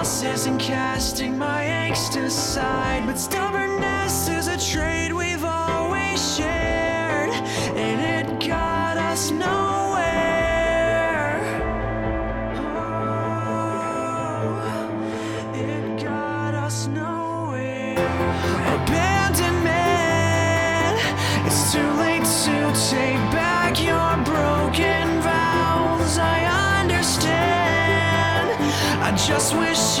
Isn't casting my angst aside, but stubbornness is a trait we've always shared, and it got us nowhere. Oh, it got us nowhere. Abandonment, it's too late to take back your broken vows. I understand, I just wish